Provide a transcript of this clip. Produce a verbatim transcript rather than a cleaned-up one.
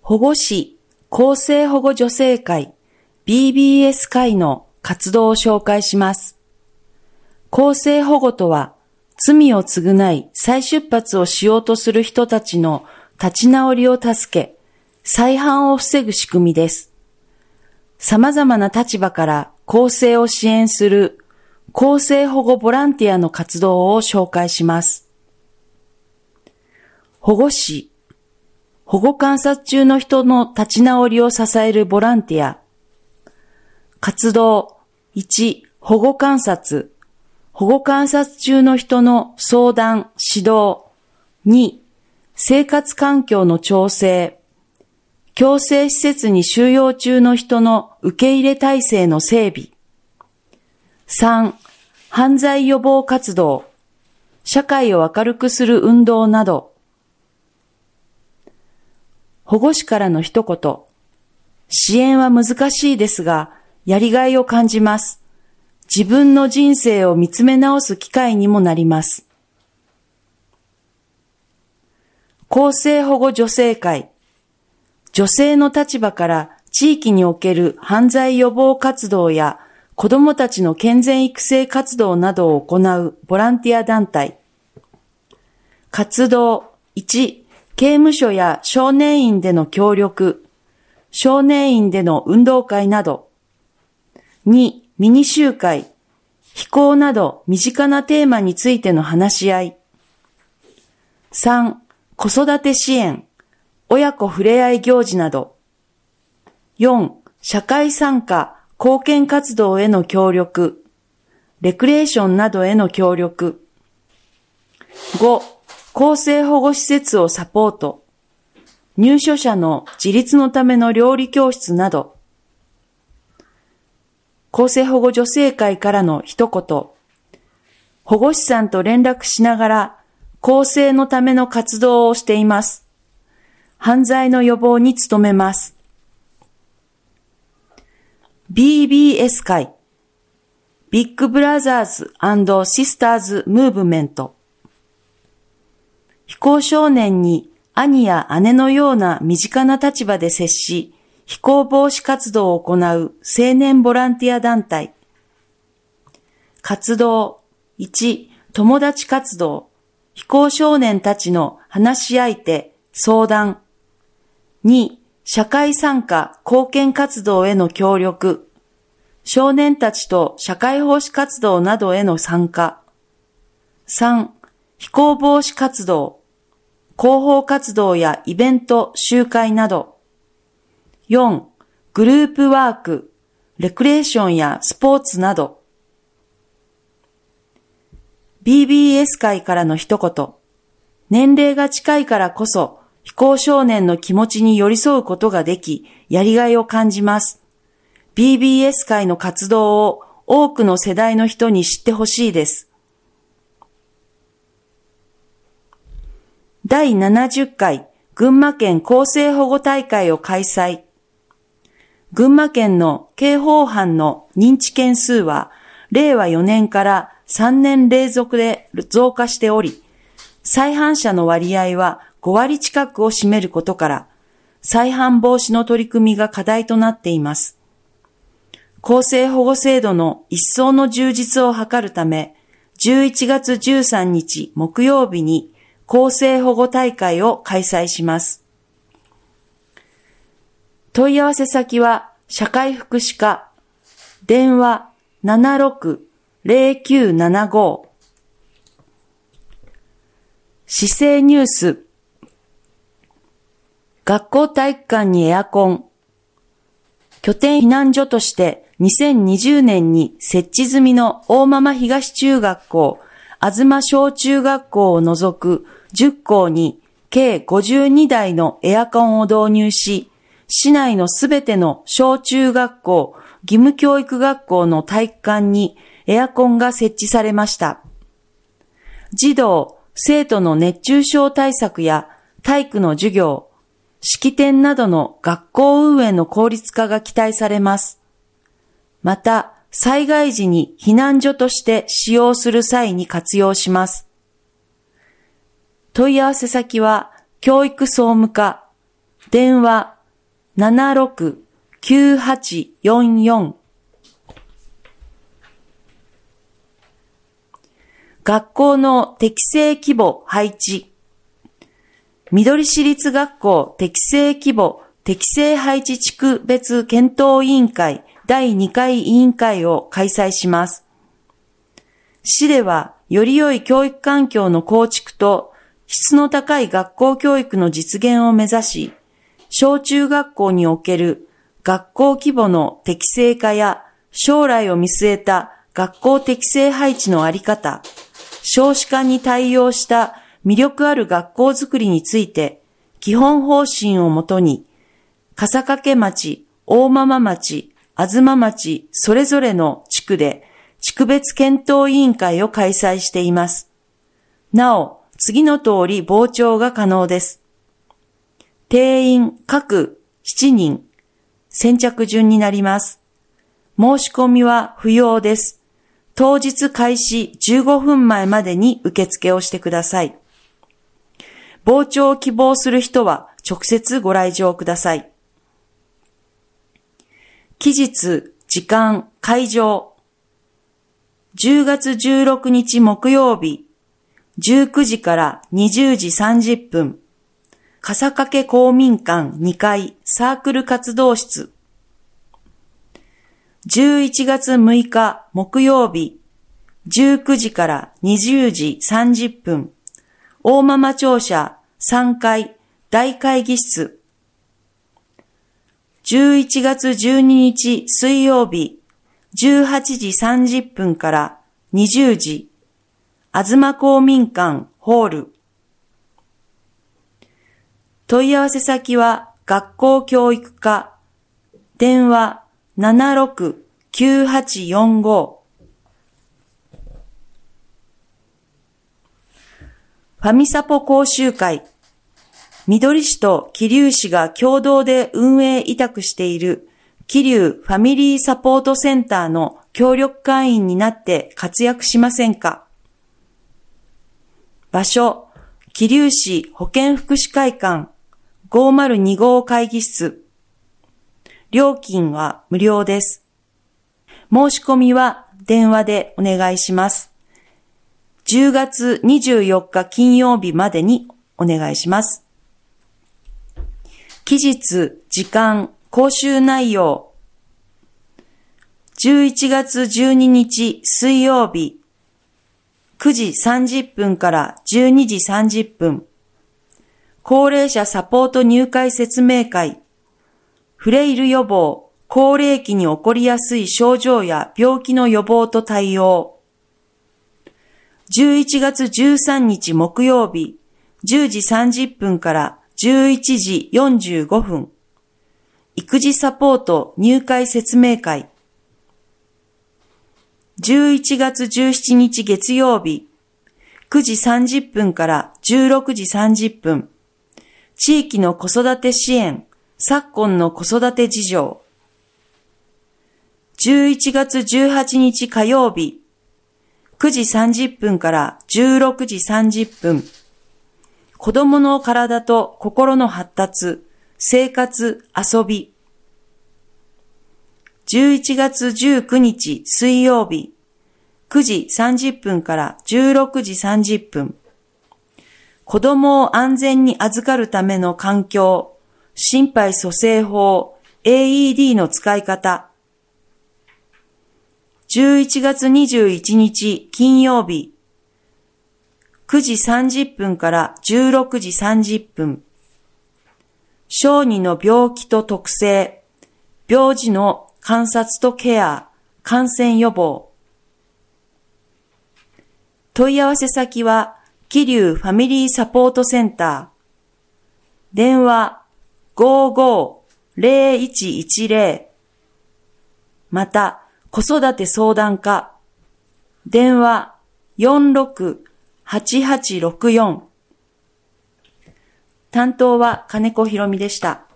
保護司更生保護助成会 ビービーエス 会の活動を紹介します。更生保護とは、罪を償い再出発をしようとする人たちの立ち直りを助け、再犯を防ぐ仕組みです。様々な立場から更生を支援する更生保護ボランティアの活動を紹介します。保護司、保護観察中の人の立ち直りを支えるボランティア。活動いち、保護観察。保護観察中の人の相談、指導。に、生活環境の調整。矯正施設に収容中の人の受け入れ体制の整備。さん、犯罪予防活動。社会を明るくする運動など。保護司からの一言。支援は難しいですが、やりがいを感じます。自分の人生を見つめ直す機会にもなります。更生保護助成会。女性の立場から地域における犯罪予防活動や子どもたちの健全育成活動などを行うボランティア団体。活動いち、刑務所や少年院での協力、少年院での運動会など。に、ミニ集会、非行など身近なテーマについての話し合い。さん、子育て支援、親子ふれあい行事など。よん、社会参加、貢献活動への協力、レクレーションなどへの協力。ご、更生保護施設をサポート、入所者の自立のための料理教室など。更生保護助成会からの一言。保護司さんと連絡しながら、更生のための活動をしています。犯罪の予防に努めます。ビービーエス 会。ビッグブラザーズ&シスターズムーブメント。非行少年に兄や姉のような身近な立場で接し、非行防止活動を行う青年ボランティア団体。活動いち、友達活動。非行少年たちの話し相手、相談。に、社会参加、貢献活動への協力。少年たちと社会奉仕活動などへの参加。さん、非行防止活動。広報活動やイベント、集会など。よん、グループワーク、レクレーションやスポーツなど。ビービーエス 会からの一言。年齢が近いからこそ、非行少年の気持ちに寄り添うことができ、やりがいを感じます。ビービーエス 会の活動を多くの世代の人に知ってほしいです。だいななじゅっかい群馬県更生保護大会を開催。群馬県の刑法犯の認知件数はれいわよねんからさんねん連続で増加しており、再犯者の割合はごわり近くを占めることから、再犯防止の取り組みが課題となっています。更生保護制度の一層の充実を図るため、じゅういちがつじゅうさんにち木曜日に更生保護大会を開催します。問い合わせ先は社会福祉課、電話 ななろくゼロきゅうななご。市政ニュース。学校体育館にエアコン。拠点避難所としてにせんにじゅうねんに設置済みの大間々東中学校、東小中学校を除くじゅっこうに計ごじゅうにだいのエアコンを導入し、市内のすべての小中学校、義務教育学校の体育館にエアコンが設置されました。児童、生徒の熱中症対策や体育の授業、式典などの学校運営の効率化が期待されます。また、災害時に避難所として使用する際に活用します。問い合わせ先は、教育総務課、電話ななろくきゅうはちよんよん。学校の適正規模配置。緑市立学校適正規模適正配置地区別検討委員会だいにかい委員会を開催します。市では、より良い教育環境の構築と質の高い学校教育の実現を目指し、小中学校における学校規模の適正化や将来を見据えた学校適正配置のあり方、少子化に対応した魅力ある学校づくりについて基本方針をもとに、笠懸町、大間々町、東町それぞれの地区で地区別検討委員会を開催しています。なお、次の通り傍聴が可能です。定員各しちにん、先着順になります。申し込みは不要です。当日開始じゅうごふんまえまでに受付をしてください。傍聴を希望する人は直接ご来場ください。期日、時間、会場。じゅうがつじゅうろくにち木曜日、じゅうくじからにじゅうじさんじゅっぷん。笠懸公民館にかいサークル活動室。じゅういちがつむいか木曜日、じゅうくじからにじゅうじさんじゅっぷん。大間々庁舎さんかい大会議室。じゅういちがつじゅうににち水曜日、じゅうはちじさんじゅっぷんからにじゅうじ、東公民館ホール。問い合わせ先は学校教育課、電話 ななろくきゅうはちよんご。ファミサポ講習会。緑市と桐生市が共同で運営委託している桐生ファミリーサポートセンターの協力会員になって活躍しませんか？場所、桐生市保健福祉会館ごーまるにごう会議室。料金は無料です。申し込みは電話でお願いします。じゅうがつにじゅうよっか金曜日までにお願いします。期日、時間、講習内容。じゅういちがつじゅうににち水曜日、くじさんじゅっぷんからじゅうにじさんじゅっぷん。高齢者サポート入会説明会。フレイル予防、高齢期に起こりやすい症状や病気の予防と対応。じゅういちがつじゅうさんにち木曜日、じゅうじさんじゅっぷんからじゅういちじよんじゅうごふん。育児サポート入会説明会。じゅういちがつじゅうしちにち月曜日、くじさんじゅっぷんからじゅうろくじさんじゅっぷん。地域の子育て支援、昨今の子育て事情。じゅういちがつじゅうはちにち火曜日、くじさんじゅっぷんからじゅうろくじさんじゅっぷん。子供の体と心の発達、生活、遊び。じゅういちがつじゅうくにち水曜日、くじさんじゅっぷんからじゅうろくじさんじゅっぷん。子供を安全に預かるための環境、心肺蘇生法、エーイーディー の使い方。じゅういちがつにじゅういちにち金曜日、くじさんじゅっぷんからじゅうろくじさんじゅっぷん。小児の病気と特性、病児の観察とケア、感染予防。問い合わせ先は、桐生ファミリーサポートセンター。電話 ごーごーぜろいちいちぜろ。また、子育て相談課。電話よんろくはちはちろくよん。担当は金子ひろみでした。